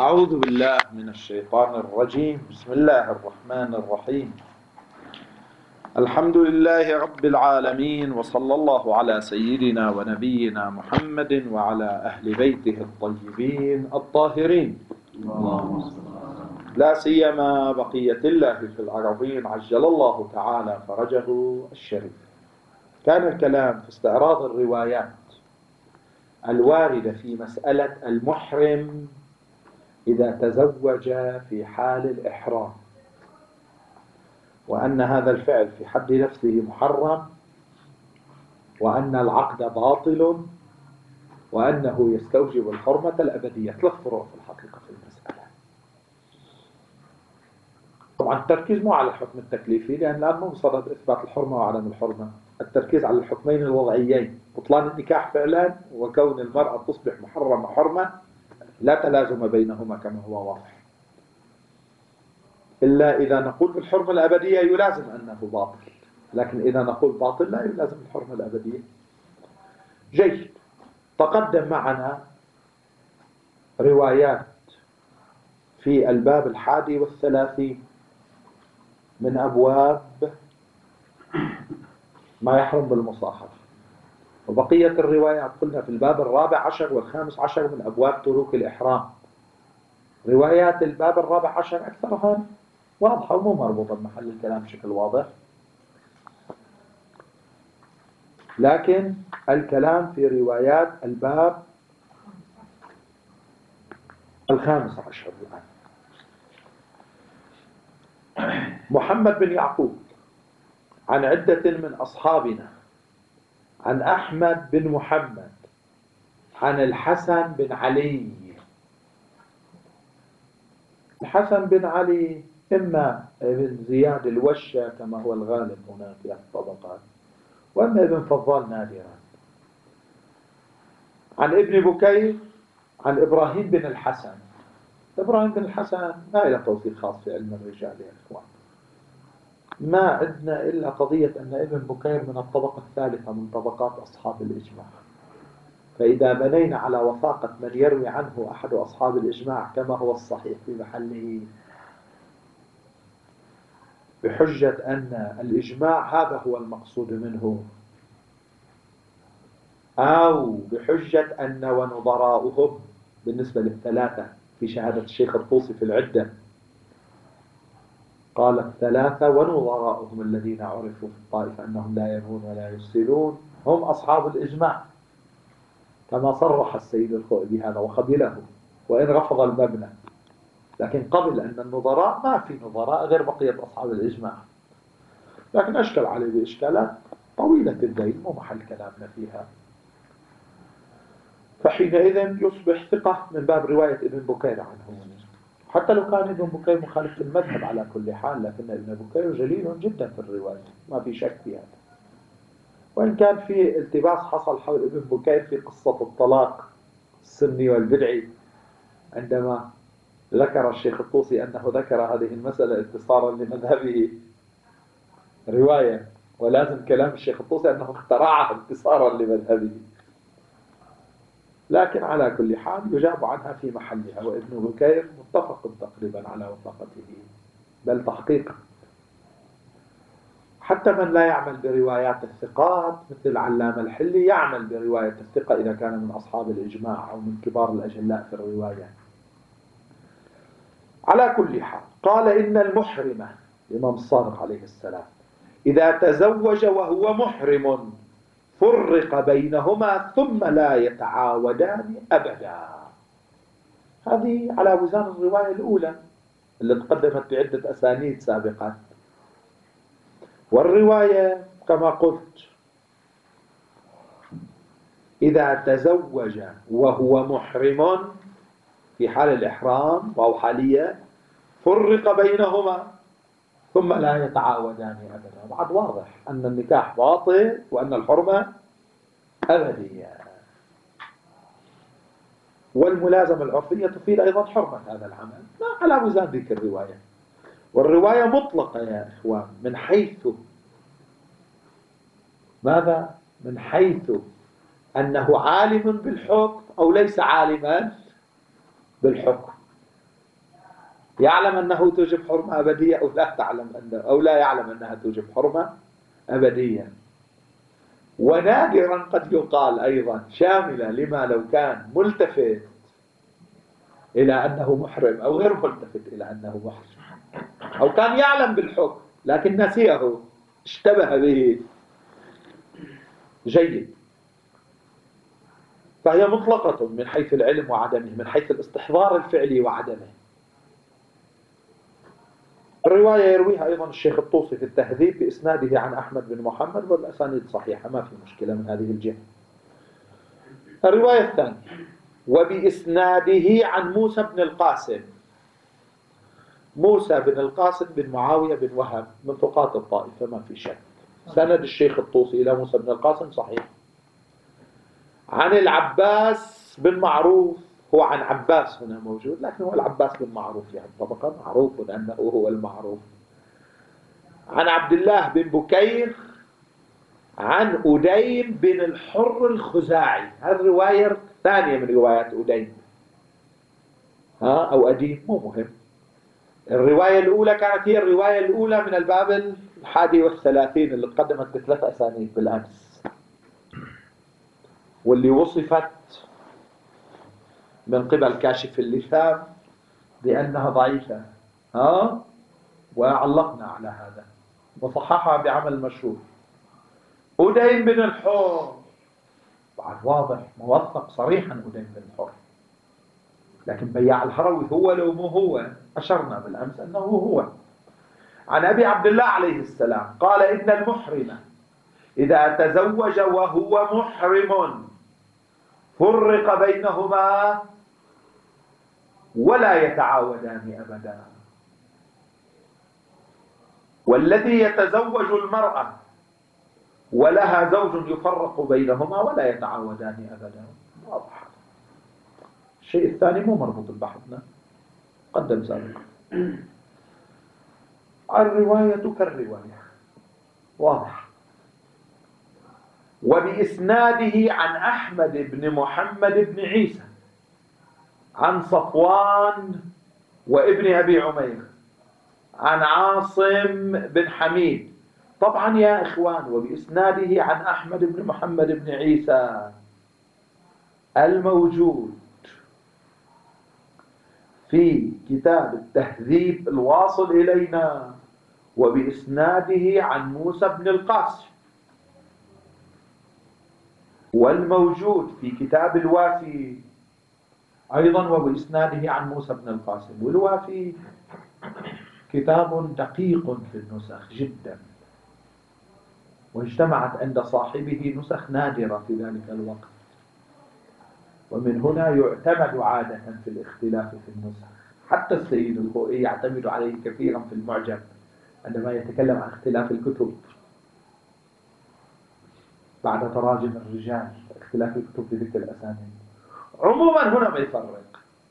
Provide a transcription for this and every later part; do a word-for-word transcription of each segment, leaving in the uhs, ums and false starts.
أعوذ بالله من الشيطان الرجيم. بسم الله الرحمن الرحيم. الحمد لله رب العالمين، وصلى الله على سيدنا ونبينا محمد وعلى أهل بيته الطيبين الطاهرين، لا سيما بقية الله في الأرضين عجل الله تعالى فرجه الشريف. كان الكلام في استعراض الروايات الواردة في مسألة المحرم إذا تزوج في حال الإحرام، وأن هذا الفعل في حد نفسه محرم، وأن العقد باطل، وأنه يستوجب الحرمة الأبدية. ثلاث فروع في الحقيقة في المسألة. طبعا التركيز مو على الحكم التكليفي، لأن الآن مو بصدد إثبات الحرمة وعدم الحرمة، التركيز على الحكمين الوضعيين: بطلان النكاح فعلا، وكون المرأة تصبح محرمة حرمة، لا تلازم بينهما كما هو واضح. إلا إذا نقول بالحرمة الأبدية يلازم أنه باطل، لكن إذا نقول باطل لا يلازم الحرمة الأبدية. جيد. تقدم معنا روايات في الباب الحادي والثلاثين من أبواب ما يحرم بالمصاحبة، وبقية الروايات قلنا في الباب الرابع عشر والخامس عشر من أبواب تروك الإحرام. روايات الباب الرابع عشر أكثرها واضحة ومو مربوطة بمحل الكلام بشكل واضح، لكن الكلام في روايات الباب الخامس عشر الآن. محمد بن يعقوب عن عدة من أصحابنا عن أحمد بن محمد عن الحسن بن علي. الحسن بن علي إما ابن زياد الوشة كما هو الغالب هنا في الطبقات، وإما ابن فضال نادرا. عن ابن بكير عن إبراهيم بن الحسن. إبراهيم بن الحسن ما له توثيق خاص في علم الرجال يا إخوان، ما عندنا إلا قضية أن ابن بكير من الطبقة الثالثة من طبقات أصحاب الإجماع، فإذا بنينا على وثاقة من يروي عنه أحد أصحاب الإجماع كما هو الصحيح في محله بحجة أن الإجماع هذا هو المقصود منه، أو بحجة أن ونظراؤهم بالنسبة للثلاثة في شهادة الشيخ الطوسي في العدة قال الثلاثة ونظراؤهم الذين عرفوا في الطائفة أنهم لا ينون ولا يفسدون هم أصحاب الإجماع، كما صرح السيد الخوئي بهذا وقبله وإن رفض المبنى، لكن قبل أن النظراء ما في نظراء غير بقية أصحاب الإجماع، لكن أشكل عليه بإشكالات طويلة الذيل مو محل كلامنا فيها. فحينئذ يصبح ثقة من باب رواية ابن بكير عنه، حتى لو كان ابن بكير مخالف المذهب على كل حال، لكن ابن بكير جليل جدا في الرواية ما في شك في هذا. وإن كان في التباس حصل حول ابن بكير في قصة الطلاق السني والبدعي، عندما ذكر الشيخ الطوسي أنه ذكر هذه المسألة انتصارا لمذهبه رواية، ولازم كلام الشيخ الطوسي أنه اخترعها انتصارا لمذهبه، لكن على كل حال يجاب عنها في محلها. وابن بكير متفق تقريبا على وثاقته بل تحقيقا، حتى من لا يعمل بروايات الثقات مثل علام الحلي يعمل برواية الثقة إذا كان من أصحاب الإجماع أو من كبار الأجلاء في الرواية. على كل حال قال إن المحرمة الإمام الصادق عليه السلام إذا تزوج وهو محرم فرق بينهما ثم لا يتعاودان أبدا. هذه على وزن الرواية الأولى اللي تقدمت بعدة أسانيد سابقا، والرواية كما قلت إذا تزوج وهو محرم في حال الإحرام أو حالية فرق بينهما ثم لا يتعاودان أبدا. بعد واضح أن النكاح باطل وأن الحرمة أبدية، والملازمة العرفية تفيد أيضا حرمة هذا العمل، لا على وزن ذيك الرواية. والرواية مطلقة يا إخوان من حيث ماذا؟ من حيث أنه عالم بالحكم أو ليس عالما بالحكم. يعلم أنه توجب حرمة أبدية أو لا تعلم أنه أو لا يعلم أنها توجب حرمة أبدية. ونادرا قد يقال أيضا شاملة لما لو كان ملتفت إلى أنه محرم أو غير ملتفت إلى أنه محرم، أو كان يعلم بالحكم لكن نسيه، اشتبه به. جيد. فهي مطلقة من حيث العلم وعدمه، من حيث الاستحضار الفعلي وعدمه. الرواية يرويها أيضا الشيخ الطوسي في التهذيب بإسناده عن أحمد بن محمد، والأسانيد صحيحة، ما في مشكلة من هذه الجهة. الرواية الثانية: وبإسناده عن موسى بن القاسم. موسى بن القاسم بن معاوية بن وهب من ثقات الطائفة، ما في شك. سند الشيخ الطوسي إلى موسى بن القاسم صحيح. عن العباس بن معروف، هو عن عباس هنا موجود، لكن هو العباس بن معروف يعني طبقا معروف أنه هو المعروف. عن عبد الله بن بكير عن أديم بن الحر الخزاعي. هالرواية الثانية من روايات أديم، ها أو أديم مو مهم. الرواية الأولى كانت هي الرواية الأولى من الباب الحادي والثلاثين اللي تقدمت بثلاث أسانيد بالأمس، واللي وصفت من قبل كاشف اللثام بأنها ضعيفة، ها، وعلقنا على هذا وصححها بعمل مشهور. أديم بن الحر بعد واضح موثق صريحا، أديم بن الحر، لكن بياع الهروي هو لو مو هو، أشرنا بالأمس أنه هو. عن أبي عبد الله عليه السلام قال: إن المحرم إذا تزوج وهو محرم فرق بينهما ولا يتعاودان أبدا، والذي يتزوج المرأة ولها زوج يفرق بينهما ولا يتعاودان أبدا. واضح. الشيء الثاني مو مربوط ببحثنا، قدم سابقا. الرواية كالرواية، واضح. وبإسناده عن أحمد بن محمد بن عيسى عن صفوان وابن أبي عمير عن عاصم بن حميد. طبعا يا إخوان، وبإسناده عن أحمد بن محمد بن عيسى الموجود في كتاب التهذيب الواصل إلينا، وبإسناده عن موسى بن القاسم، والموجود في كتاب الوافي أيضا وبإسناده عن موسى بن القاسم. والوافي كتاب دقيق في النسخ جدا، واجتمعت عند صاحبه نسخ نادرة في ذلك الوقت، ومن هنا يعتمد عادة في الاختلاف في النسخ. حتى السيد الخوئي يعتمد عليه كثيرا في المعجم عندما يتكلم عن اختلاف الكتب بعد تراجم الرجال، اختلاف الكتب في ذكر الأسانيد. عموما هنا ما يفرق.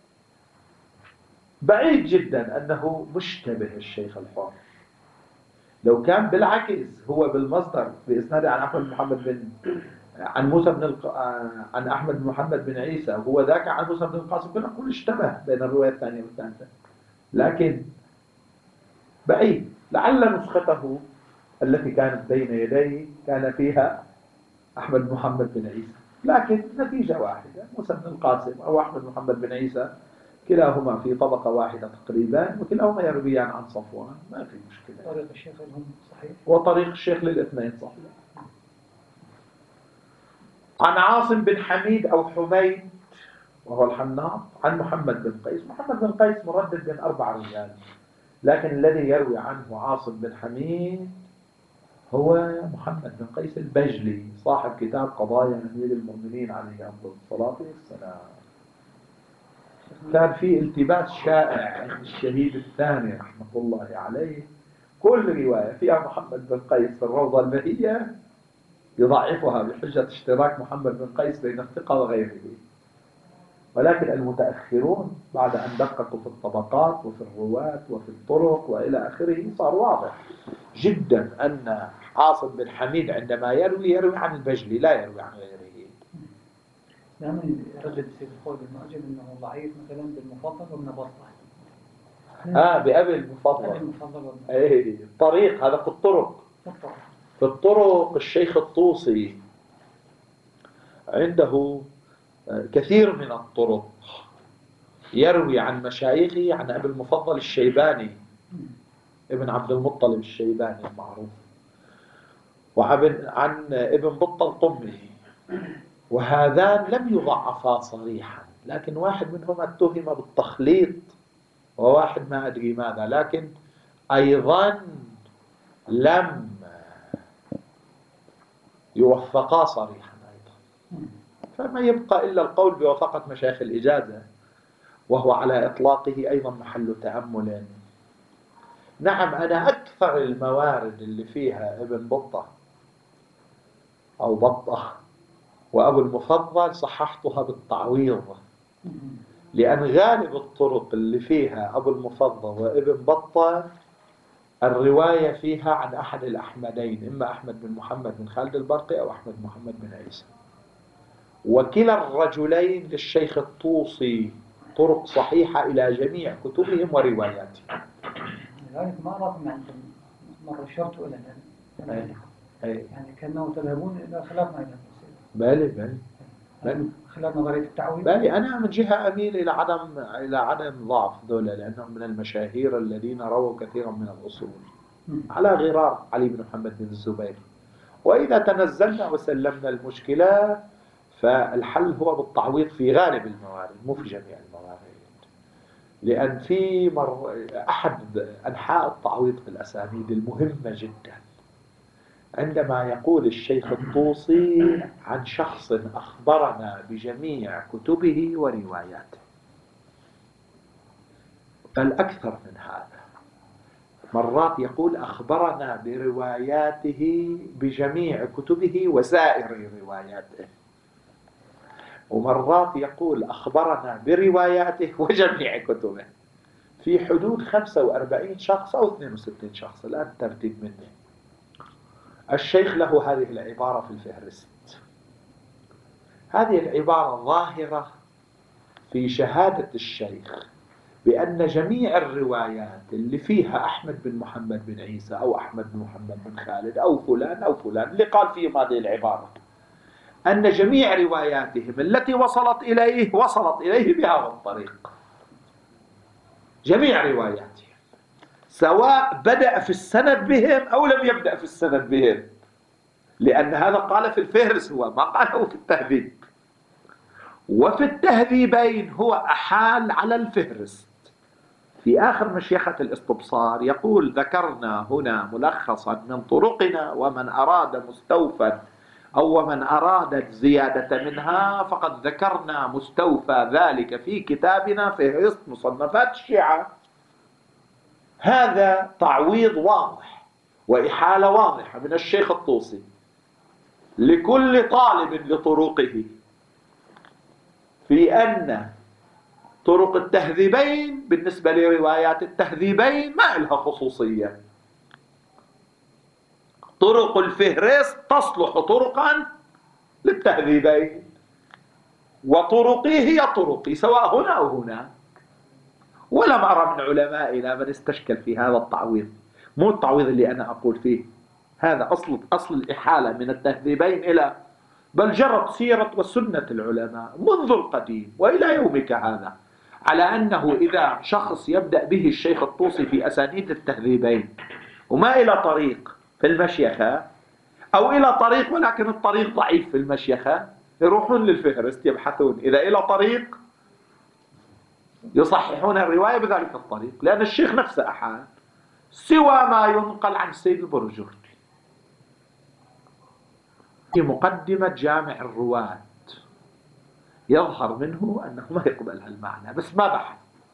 بعيد جدا أنه مشتبه الشيخ الحر. لو كان بالعكس هو بالمصدر بإسناده عن أحمد بن محمد بن عن موسى بن الق... عن أحمد بن محمد بن عيسى، وهو ذاك عن موسى بن القاسم، كنا نقول اشتبه بين الرواية الثانية والثالثة، لكن بعيد. لعل نسخته التي كانت بين يديه كان فيها أحمد بن محمد بن عيسى، لكن نتيجة واحدة، موسى بن القاسم أو أحمد بن محمد بن عيسى كلاهما في طبقة واحدة تقريبا، وكلاهما يرويان عن صفوان، ما في مشكلة. طريق الشيخ لهم صحيح، وطريق الشيخ للاثنين صحيح. عن عاصم بن حميد أو حميد وهو الحناط عن محمد بن قيس. محمد بن قيس مردد بين أربع رجال، لكن الذي يروي عنه عاصم بن حميد هو محمد بن قيس البجلي صاحب كتاب قضايا أمير المؤمنين عليه أفضل الصلاة والسلام. كان في التباس شائع عند الشهيد الثاني رحمة الله عليه، كل رواية فيها محمد بن قيس في الروضة البهية يضعفها بحجة اشتراك محمد بن قيس بين الثقة وغيره. ولكن المتأخرون بعد أن دققوا في الطبقات وفي الرواة وفي الطرق وإلى آخره صار واضح جدا أن عاصم بن حميد عندما يروي يروي عن البجلي لا يروي عن غيره. دائما يردد السيد الخوئي بالمعجم انه ضعيف مثلا بالمفضل وابن بطة. اه بأبي المفضل. ايه الطريق هذا في الطرق. في الطرق الشيخ الطوسي عنده كثير من الطرق يروي عن مشايخه عن أبي المفضل الشيباني ابن عبد المطلب الشيباني المعروف، وعن عن ابن بطة الطمي، وهذان لم يضعفا صريحا، لكن واحد منهما اتهم بالتخليط وواحد ما أدري ماذا، لكن أيضا لم يوفقا صريحا أيضا. فما يبقى إلا القول بوثقة مشايخ الإجازة، وهو على إطلاقه أيضا محل تأمل. نعم أنا أكثر الموارد اللي فيها ابن بطة أو بطة وأبو المفضل صححتها بالتعويض، لأن غالب الطرق اللي فيها أبو المفضل وابن بطة الرواية فيها عن أحد الأحمدين، إما أحمد بن محمد بن خالد البرقي أو أحمد بن محمد بن عيسى، وكلا الرجلين للشيخ الطوسي طرق صحيحة إلى جميع كتبهم ورواياتهم. لذلك ما أراكم عندكم مرة شرطوا إلى ذلك يعني كأنه تذهبون إلى خلاف ما يذهب. بالي بالي بالي خلاف نظرية التعويض. بالي أنا من جهة أميل إلى عدم إلى عدم ضعف ذولا، لأنهم من المشاهير الذين رووا كثيرا من الأصول على غرار علي بن محمد بن الزبير. وإذا تنزلنا وسلمنا المشكلة فالحل هو بالتعويض في غالب الموارد مو في جميع الموارد، لأن في مر... أحد أنحاء التعويض في الأسانيد المهمة جدا عندما يقول الشيخ الطوسي عن شخص أخبرنا بجميع كتبه ورواياته، فالأكثر من هذا مرات يقول أخبرنا برواياته بجميع كتبه وسائر رواياته، ومرات يقول أخبرنا برواياته وجميع كتبه، في حدود خمسة وأربعين شخص أو اثنين وستين شخص الآن ترتيب مني. الشيخ له هذه العبارة في الفهرست، هذه العبارة ظاهرة في شهادة الشيخ بأن جميع الروايات اللي فيها أحمد بن محمد بن عيسى أو أحمد بن محمد بن خالد أو فلان أو فلان اللي قال فيهم هذه العبارة، أن جميع رواياتهم التي وصلت إليه وصلت إليه بهذا الطريق، جميع رواياتهم سواء بدأ في السند بهم أو لم يبدأ في السند بهم، لأن هذا قال في الفهرس هو ما قاله في التهذيب، وفي التهذيبين هو أحال على الفهرست. في آخر مشيخة الاستبصار يقول ذكرنا هنا ملخصا من طرقنا، ومن أراد مستوفا أو من أراد زيادة منها فقد ذكرنا مستوفى ذلك في كتابنا فهرست مصنفات الشيعة. هذا تعويض واضح وإحالة واضحة من الشيخ الطوسي لكل طالب لطرقه في أن طرق التهذيبين بالنسبة لروايات التهذيبين ما لها خصوصية، طرق الفهرست تصلح طرقا للتهذيبين، وطرقي هي طرقي سواء هنا أو هنا. ولم أرى من علمائنا من استشكل في هذا التعويض، مو التعويض اللي أنا أقول فيه، هذا أصل أصل الإحالة من التهذيبين إلى بل جرت سيرة وسنة العلماء منذ القديم وإلى يومك هذا على أنه إذا شخص يبدأ به الشيخ الطوسي في أسانيد التهذيبين وما إلى طريق في المشيخة أو إلى طريق ولكن الطريق ضعيف في المشيخة يروحون للفهرست يبحثون، إذا إلى طريق يصححون الرواية بذلك الطريق، لأن الشيخ نفسه أحال سوى ما ينقل عن سيد البرجردي في مقدمة جامع الرواة يظهر منه أنه ما يقبل هالمعنى بس ما بحث،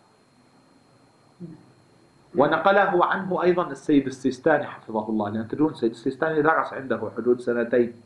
ونقله عنه أيضا السيد السيستاني حفظه الله، لأن تدرون السيد السيستاني درس عنده حدود سنتين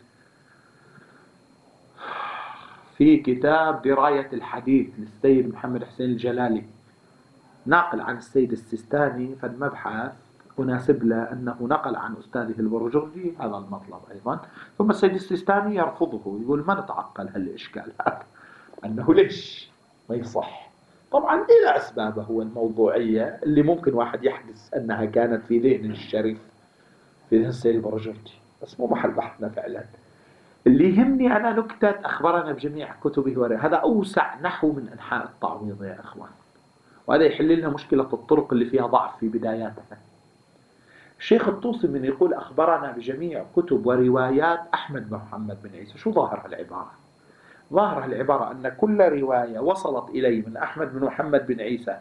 في كتاب دراية الحديث للسيد محمد حسين الجلالي، ناقل عن السيد السيستاني فالمبحث مناسب له أنه نقل عن أستاذه البرجردي هذا المطلب أيضا، ثم السيد السيستاني يرفضه يقول ما نتعقل هالإشكال هذا أنه ليش ما يصح، طبعا إلى أسبابه والموضوعية اللي ممكن واحد يحدث أنها كانت في ذهن الشريف، في ذهن السيد البرجردي، بس مو محل بحثنا فعلا. اللي يهمني أنا نكتة أخبرنا بجميع كتبه ورواياته، هذا أوسع نحو من أنحاء التعويض يا أخوان، وهذا يحل لنا مشكلة الطرق اللي فيها ضعف في بداياتها. الشيخ الطوسي من يقول أخبرنا بجميع كتب وروايات أحمد بن محمد بن عيسى، شو ظاهر العبارة؟ ظاهر العبارة أن كل رواية وصلت إليه من أحمد بن محمد بن عيسى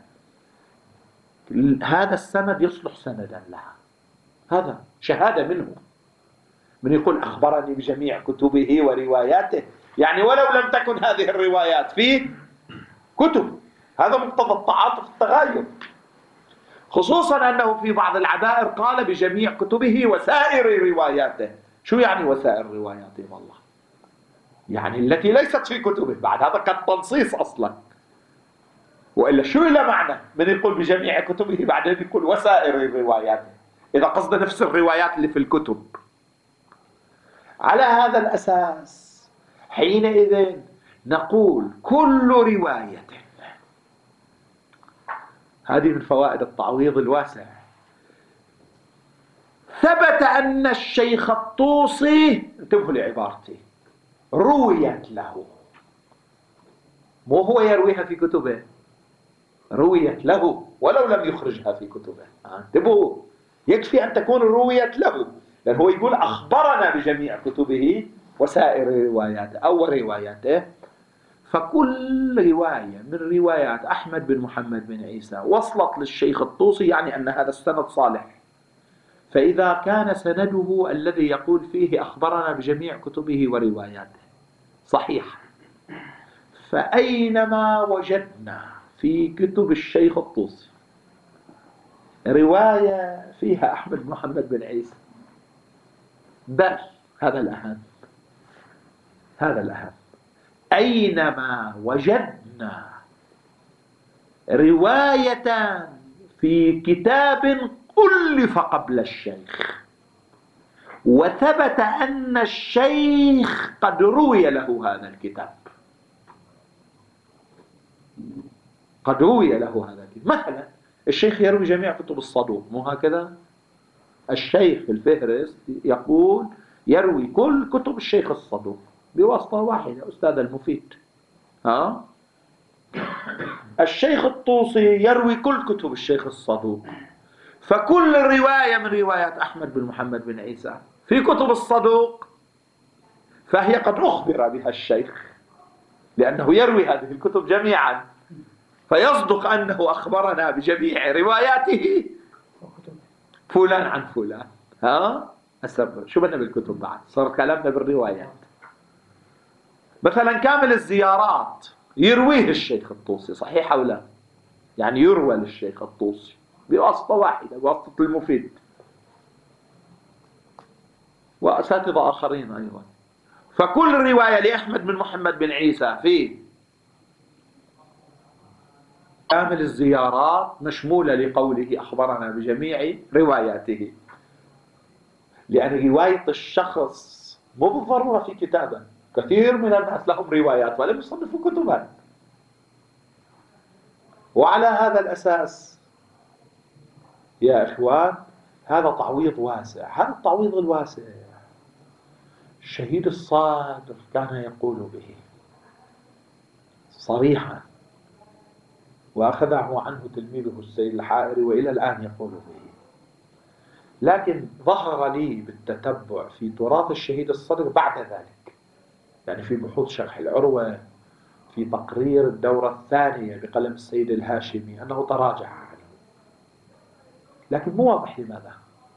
هذا السند يصلح سندا لها، هذا شهادة منه. من يقول أخبرني بجميع كتبه ورواياته، يعني ولو لم تكن هذه الروايات في كتب، هذا مقتضى التعاطف التغاير، خصوصا أنه في بعض العبائر قال بجميع كتبه وسائر رواياته. شو يعني وسائر رواياته؟ والله يعني التي ليست في كتبه، بعد هذا كان تنصيص أصلا، وإلا شو إلا معنى من يقول بجميع كتبه بعدين يقول وسائر رواياته، إذا قصد نفس الروايات اللي في الكتب. على هذا الأساس حينئذ نقول كل رواية، هذه من فوائد التعويض الواسع، ثبت أن الشيخ الطوسي، انتبهوا لعبارتي، رويت له، مو هو يرويها في كتبه، رويت له ولو لم يخرجها في كتبه. انتبهوا، يكفي أن تكون رويت له، لأن هو يقول أخبرنا بجميع كتبه وسائر رواياته أو رواياته. فكل رواية من روايات أحمد بن محمد بن عيسى وصلت للشيخ الطوسي، يعني أن هذا السند صالح. فإذا كان سنده الذي يقول فيه أخبرنا بجميع كتبه ورواياته صحيح، فأينما وجدنا في كتب الشيخ الطوسي رواية فيها أحمد بن محمد بن عيسى، بل هذا الأهم، هذا الأهم، أينما وجدنا رواية في كتاب ألف قبل الشيخ وثبت أن الشيخ قد روي له هذا الكتاب، قد روي له هذا الكتاب، مثلا الشيخ يروي جميع كتب الصدوق، مو هكذا؟ الشيخ في الفهرست يقول يروي كل كتب الشيخ الصدوق بواسطة واحدة، أستاذ المفيد. ها؟ الشيخ الطوسي يروي كل كتب الشيخ الصدوق، فكل رواية من روايات أحمد بن محمد بن عيسى في كتب الصدوق فهي قد أخبر بها الشيخ، لأنه يروي هذه الكتب جميعا، فيصدق أنه أخبرنا بجميع رواياته فلان عن فلان. ها؟ أسبب شو بدنا بالكتب بعد؟ صار كلامنا بالروايات. مثلا كامل الزيارات يرويه الشيخ الطوسي، صحيح أو لا؟ يعني يروى للشيخ الطوسي بواسطة واحدة، بواسطة المفيد وأساتذة آخرين أيضا. فكل رواية لأحمد بن محمد بن عيسى في كامل الزيارات مشمولة لقوله أخبرنا بجميع رواياته، لأن رواية الشخص مو بالضرورة في كتابه، كثير من الناس لهم روايات ولم يصنفوا كتبا. وعلى هذا الأساس يا إخوان هذا تعويض واسع، هذا التعويض الواسع الشهيد الصادق كان يقول به صريحا، وأخذه عنه تلميذه السيد الحائري وإلى الآن يقول به. لكن ظهر لي بالتتبع في تراث الشهيد الصدق بعد ذلك، يعني في بحوث شرح العروة، في تقرير الدورة الثانية بقلم السيد الهاشمي، أنه تراجع عنه، لكن مو واضح لماذا.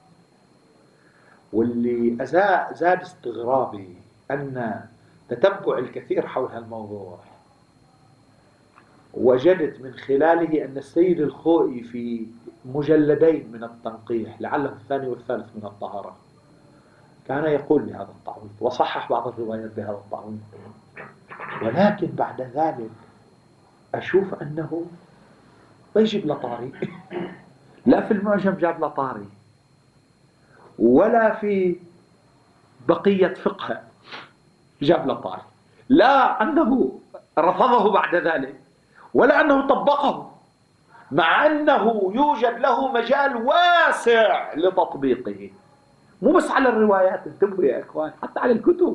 واللي زاد استغرابي أن تتبع الكثير حول هالموضوع وجدت من خلاله أن السيد الخوئي في مجلدين من التنقيح، لعله الثاني والثالث من الطهارة، كان يقول بهذا التعويض وصحح بعض الروايات بهذا التعويض. ولكن بعد ذلك أشوف أنه ما يجيب لطاري، لا في المعجم جاب لطاري ولا في بقية فقه جاب لطاري، لا أنه رفضه بعد ذلك ولا أنه طبقه، مع أنه يوجد له مجال واسع لتطبيقه، مو بس على الروايات، انتبهوا يا إخوان، حتى على الكتب،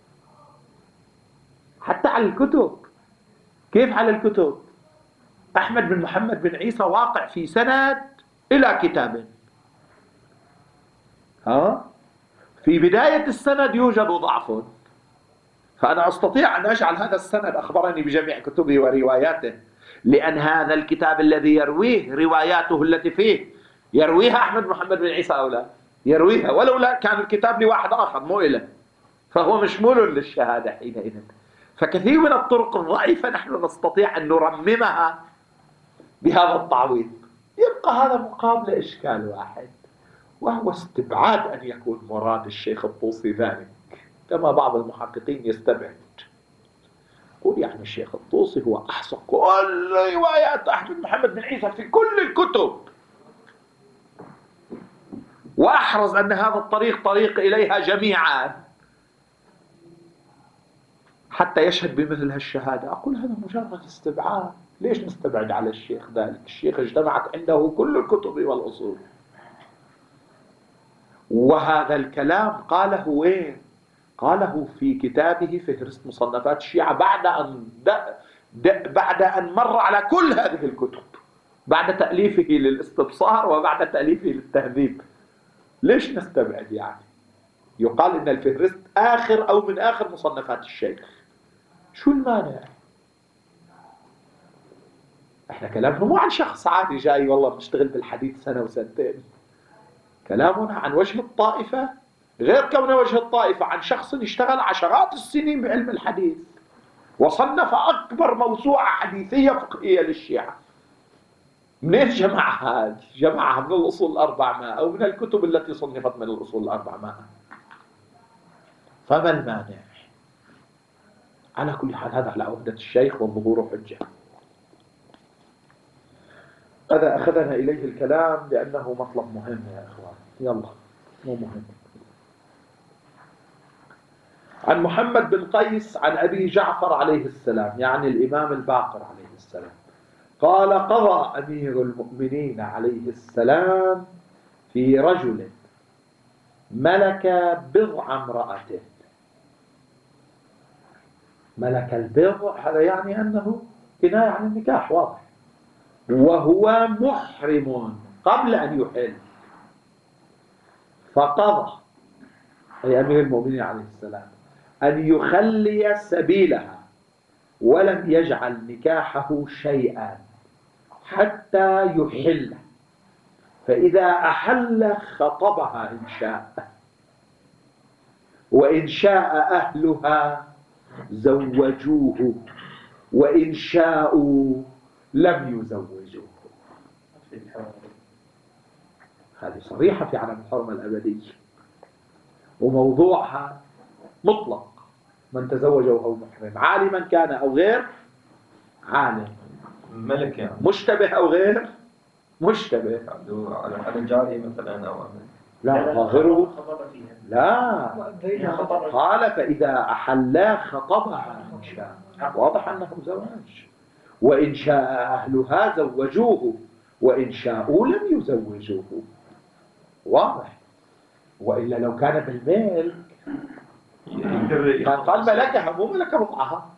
حتى على الكتب. كيف على الكتب؟ أحمد بن محمد بن عيسى واقع في سند إلى كتاب، ها؟ في بداية السند يوجد ضعف، فأنا أستطيع أن أجعل هذا السند أخبرني بجميع كتبه ورواياته، لأن هذا الكتاب الذي يرويه رواياته التي فيه يرويها أحمد محمد بن عيسى أو لا يرويها، ولو لا كان الكتاب لواحد آخر مو إله، فهو مشمول للشهادة حينئذ. فكثير من الطرق الضعيفة نحن نستطيع أن نرممها بهذا التعويض. يبقى هذا مقابل إشكال واحد، وهو استبعاد أن يكون مراد الشيخ الطوسي ذلك، كما بعض المحققين يستبعد، يقول يعني الشيخ الطوسي هو أحصى كل روايات أحمد محمد بن عيسى في كل الكتب، وأحرز أن هذا الطريق طريق إليها جميعا حتى يشهد بمثل هالشهادة. أقول هذا مجرد استبعاد، ليش نستبعد على الشيخ ذلك؟ الشيخ اجتمعت عنده كل الكتب والأصول، وهذا الكلام قاله وين؟ قاله في كتابه فهرست مصنفات الشيعة بعد أن د... د... بعد أن مر على كل هذه الكتب، بعد تأليفه للاستبصار وبعد تأليفه للتهذيب. ليش نستبعد يعني؟ يقال إن الفهرست آخر أو من آخر مصنفات الشيخ، شو المانع؟ احنا كلامنا مو عن شخص عادي جاي والله بنشتغل بالحديث سنة وسنتين، كلامنا عن وجه الطائفة، غير كونه وجه الطائفة، عن شخص اشتغل عشرات السنين بعلم الحديث وصنف أكبر موسوعة حديثية فقهية للشيعة. منين جمعها هذه؟ جمعها من الأصول الأربعمائة أو من الكتب التي صنفت من الأصول الأربعمائة. فما المانع؟ على كل حال هذا على عهدة الشيخ والظهور حجة. هذا أخذنا إليه الكلام لأنه مطلب مهم يا إخوان. يلا مو مهم. عن محمد بن قيس عن أبي جعفر عليه السلام، يعني الإمام الباقر عليه السلام، قال قضى أمير المؤمنين عليه السلام في رجل ملك بضع امرأته. ملك البضع هذا يعني أنه كناية عن النكاح واضح، وهو محرم قبل أن يحل، فقضى أي أمير المؤمنين عليه السلام أن يخلي سبيلها ولم يجعل نكاحه شيئا حتى يحل، فإذا أحل خطبها إن شاء، وإن شاء أهلها زوجوه، وإن شاءوا لم يزوجوه. هذه صريحة في علم الحرمة الأبدية، وموضوعها مطلق، من تزوج وهو محرم عالما كان أو غير عالم، ملك يعني مشتبه أو غير مشتبه، على حد جاري مثلا أو أمن. لا ظاهره لا، قال فإذا أحلا خطبها إن شاء، واضح أنه زواج، وإن شاء أهلها زوجوه، وإن شاءوا لم يزوجوه، واضح. وإلا لو كان بالملك كان قال ملكها مو ملك بضعها.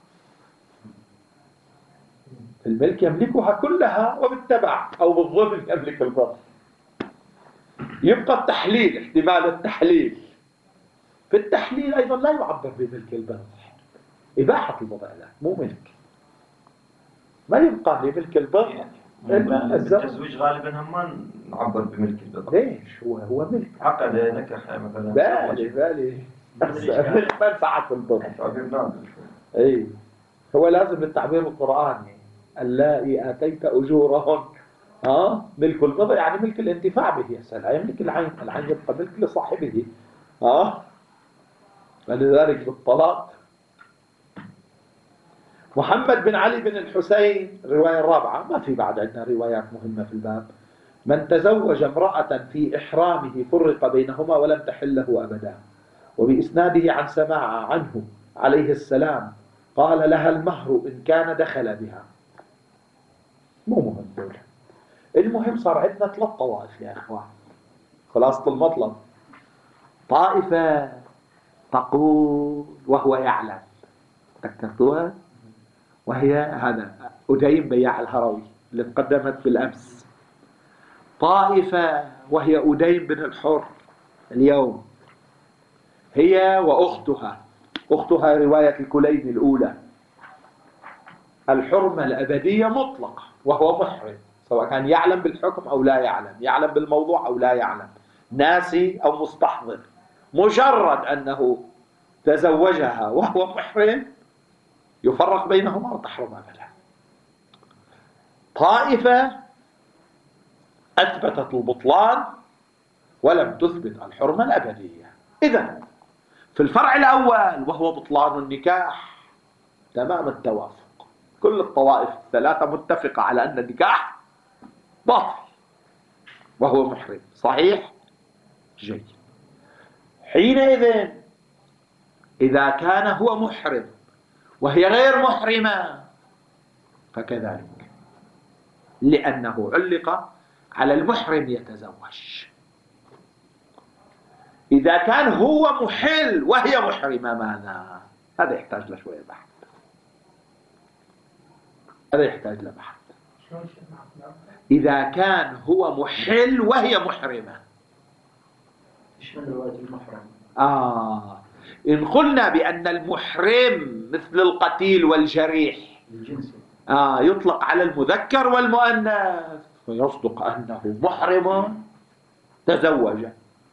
الملك يملكها كلها وبالتبع أو بالظلم يملك البضع. يبقى التحليل، احتمال التحليل، في التحليل أيضا لا يعبر بملك البضع، إباحة البضع لا، مو ملك، ما يبقى لملك البضع إلا التزويج. غالبا هم ما نعبر بملك البضع. ليش؟ هو هو ملك، عقد نكح مثلا، بالي بالي منفعة البضع. اي هو لازم للتعبير القرآني اللائي آتيت أجورهن، ها ملك البضع يعني ملك الانتفاع به، لا يملك العين، العين يبقى ملك لصاحبه، ها فلذلك بالطلاق. محمد بن علي بن الحسين الرواية الرابعة، ما في بعد عندنا روايات مهمة في الباب. من تزوج امرأة في إحرامه فرق بينهما ولم تحل له أبدا. وبإسناده عن سماعة عنه عليه السلام قال لها المهر إن كان دخل بها، مو مهم دول. المهم صار عندنا ثلاث طوائف يا إخوان. خلاصة المطلب، طائفة تقول وهو يعلم، تذكرتوها؟ وهي هذا أديم بياع الهروي اللي تقدمت بالأمس. طائفة وهي أديم بن الحر اليوم، هي وأختها، أختها رواية الكليني الأولى، الحرمة الأبدية مطلقة وهو محرم، سواء كان يعلم بالحكم أو لا يعلم، يعلم بالموضوع أو لا يعلم، ناسي أو مستحضر، مجرد أنه تزوجها وهو محرم يفرق بينهما وتحرم أبدا. طائفة أثبتت البطلان ولم تثبت الحرمة الأبدية. إذن في الفرع الأول وهو بطلان النكاح تمام التوافق، كل الطوائف الثلاثة متفقة على أن النكاح باطل وهو محرم. صحيح؟ جيد. حينئذ إذا كان هو محرم وهي غير محرمة فكذلك، لأنه علق على المحرم يتزوج. إذا كان هو محل وهي محرمة ماذا؟ هذا يحتاج لشوية بحث، هذا يحتاج لبحث. إذا كان هو محل وهي محرمة، إيش من رواية المحرم؟ آه إن قلنا بأن المحرم مثل القتيل والجريح الجنسي آه يطلق على المذكر والمؤنث، فيصدق أنه محرم تزوج،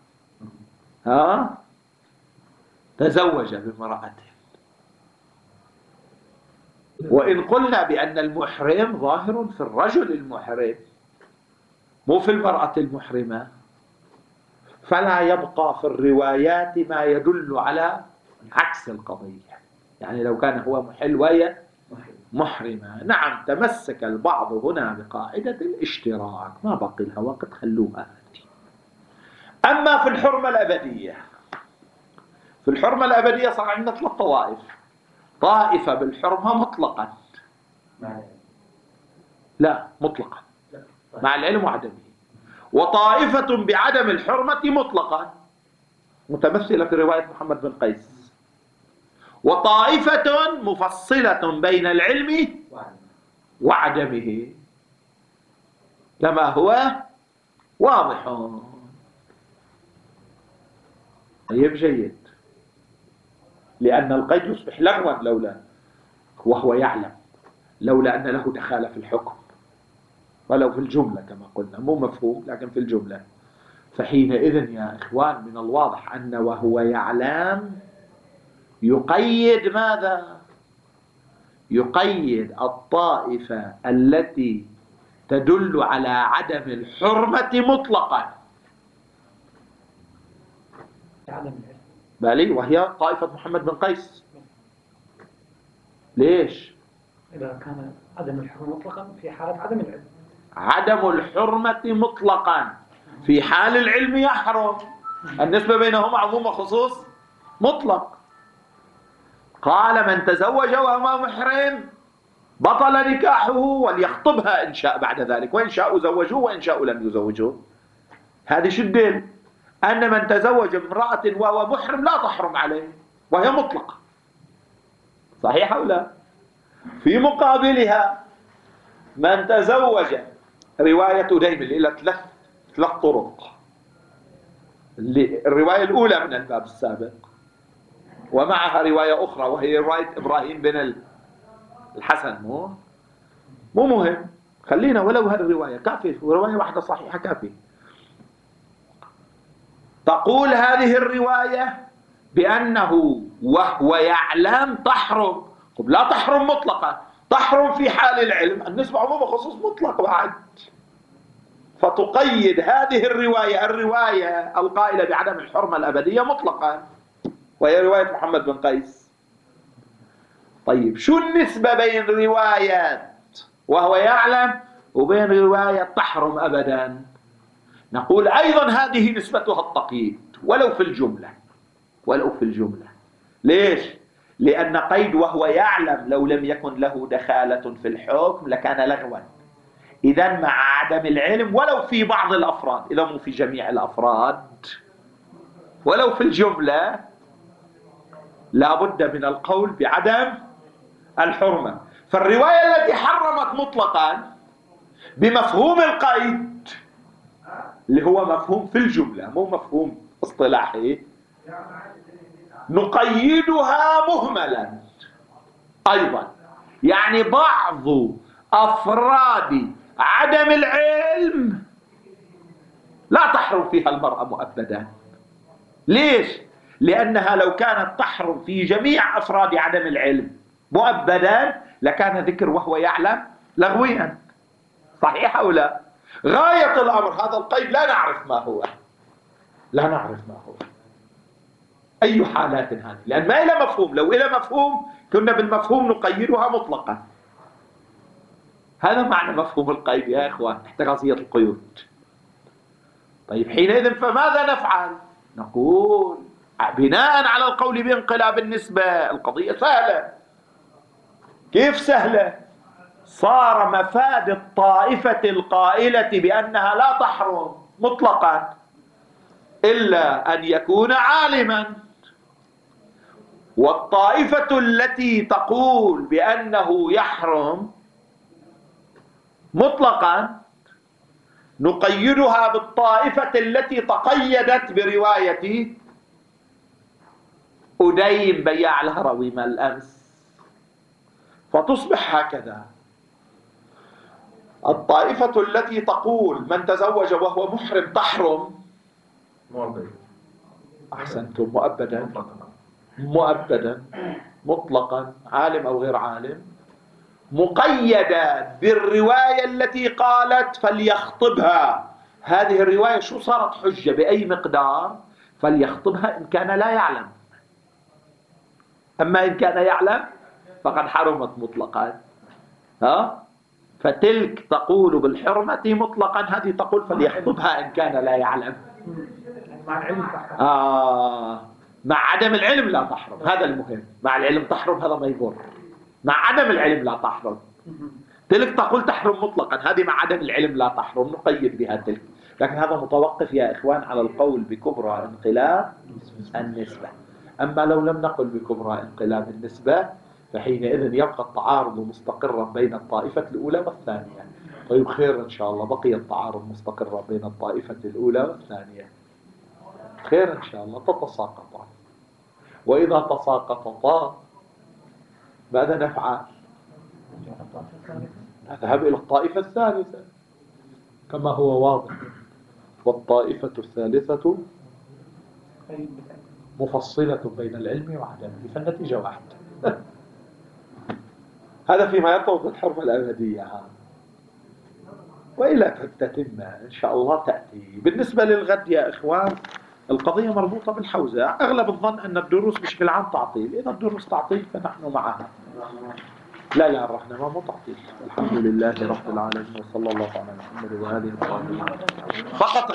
ها تزوج بامرأته. وإن قلنا بأن المحرم ظاهر في الرجل المحرم مو في المرأة المحرمة، فلا يبقى في الروايات ما يدل على عكس القضية. يعني لو كان هو محل وهي محرمة، نعم تمسك البعض هنا بقاعدة الاشتراك، ما باقي لها وقت، خلوها هاتي. أما في الحرمة الأبدية، في الحرمة الأبدية صار عندنا ثلاث طوائف. طائفة بالحرمة مطلقا، لا مطلقا مع العلم وعدمه، وطائفة بعدم الحرمة مطلقا متمثلة في رواية محمد بن قيس، وطائفة مفصلة بين العلم وعدمه كما هو واضح. طيب جيد، لأن القيد يصبح لغوا لولا وهو يعلم، لولا أن له دخالة في الحكم، ولو في الجملة كما قلنا، مو مفهوم لكن في الجملة. فحينئذ يا إخوان من الواضح أن وهو يعلم يقيد ماذا؟ يقيد الطائفة التي تدل على عدم الحرمة مطلقا، بالي، وهي طائفة محمد بن قيس. ليش؟ إذا كان عدم الحرمة مطلقا في حالة عدم العلم، عدم الحرمة مطلقا في حال العلم يحرم، النسبة بينهما عموم وخصوص مطلق. قال من تزوج وهو محرم بطل نكاحه وليخطبها إن شاء بعد ذلك، وإن شاءوا زوجوه وإن شاءوا لم يزوجوه. هذه شو الدليل؟ أن من تزوج بامرأة وهو محرم لا تحرم عليه وهي مطلقة. صحيح أو لا؟ في مقابلها من تزوج، رواية دايما إلى ثلاث ثلاث طرق. الرواية الأولى من الباب السابق، ومعها رواية أخرى وهي رواية إبراهيم بن الحسن. مو مو مهم، خلينا ولو هالرواية كافية، ورواية واحدة صحيحة كافية. تقول هذه الرواية بأنه وهو يعلم تحرم، لا تحرم مطلقا، تحرم في حال العلم، النسبة عموما خصوص مطلق بعد. فتقيد هذه الرواية الرواية القائلة بعدم الحرمة الأبدية مطلقا، وهي رواية محمد بن قيس. طيب شو النسبة بين رواية وهو يعلم وبين رواية تحرم أبدا؟ نقول أيضا هذه نسبتها التقييد ولو في الجملة، ولو في الجملة. ليش؟ لأن قيد وهو يعلم لو لم يكن له دخالة في الحكم لكان لغوا، إذا مع عدم العلم ولو في بعض الأفراد، إذا مو في جميع الأفراد، ولو في الجملة، لا بد من القول بعدم الحرمة. فالرواية التي حرمت مطلقا بمفهوم القيد اللي هو مفهوم في الجملة مو مفهوم اصطلاحي، نقيدها مهملا أيضا. يعني بعض أفراد عدم العلم لا تحرم فيها المرأة مؤبدا. ليش؟ لأنها لو كانت تحرم في جميع أفراد عدم العلم مؤبدا لكان ذكر وهو يعلم لغويا. صحيح أو لا؟ غاية الأمر هذا القيد لا نعرف ما هو، لا نعرف ما هو أي حالات هذه، لأن ما إلى مفهوم. لو إلى مفهوم كنا بالمفهوم نقيدها مطلقا. هذا معنى مفهوم القيد يا إخوان تحت قضية القيود. طيب حينئذ فماذا نفعل؟ نقول بناء على القول بانقلاب النسبة القضية سهلة. كيف سهلة؟ صار مفاد الطائفة القائلة بأنها لا تحرم مطلقا إلا أن يكون عالما، والطائفة التي تقول بأنه يحرم مطلقا نقيدها بالطائفة التي تقيدت برواية أديم بياع الهروي ما الأمس، فتصبح هكذا. الطائفة التي تقول من تزوج وهو محرم تحرم مؤبد. أحسنتم، مؤبدا مؤبدا مطلقا عالم أو غير عالم، مقيدة بالرواية التي قالت فليخطبها. هذه الرواية شو صارت حجة بأي مقدار؟ فليخطبها إن كان لا يعلم، أما إن كان يعلم فقد حرمت مطلقا. ها؟ فتلك تقول بالحرمة مطلقا، هذه تقول فليخطبها إن كان لا يعلم. مع العلم آه مع عدم العلم لا تحرم، هذا المهم. مع العلم تحرم هذا ما يضر، مع عدم العلم لا تحرم. تلك تقول تحرم مطلقا، هذه مع عدم العلم لا تحرم، نقيد بها تلك. لكن هذا متوقف يا إخوان على القول بكبرى انقلاب النسبة. أما لو لم نقل بكبرى انقلاب النسبة فحينئذ يبقى التعارض مستقرا بين الطائفة الأولى والثانية. طيب خير إن شاء الله، بقي التعارض مستقرا بين الطائفة الأولى والثانية، خير إن شاء الله، تتساقطا. وإذا تساقطتا ماذا نفعل؟ نذهب إلى الطائفة الثالثة كما هو واضح. والطائفة الثالثة مفصلة بين العلم وعدمه، فالنتيجة واحدة. هذا فيما يرتبط بالحرمة الأبدية. وإلى تتم إن شاء الله تأتي. بالنسبة للغد يا إخوان القضية مربوطة بالحوزة. أغلب الظن أن الدروس بشكل عام تعطيل، إذا الدروس تعطيل فنحن معها. لا لا رحنا ما مو تعطيل. الحمد لله رب العالمين وصلى الله على محمد وآله وصحبه. فقط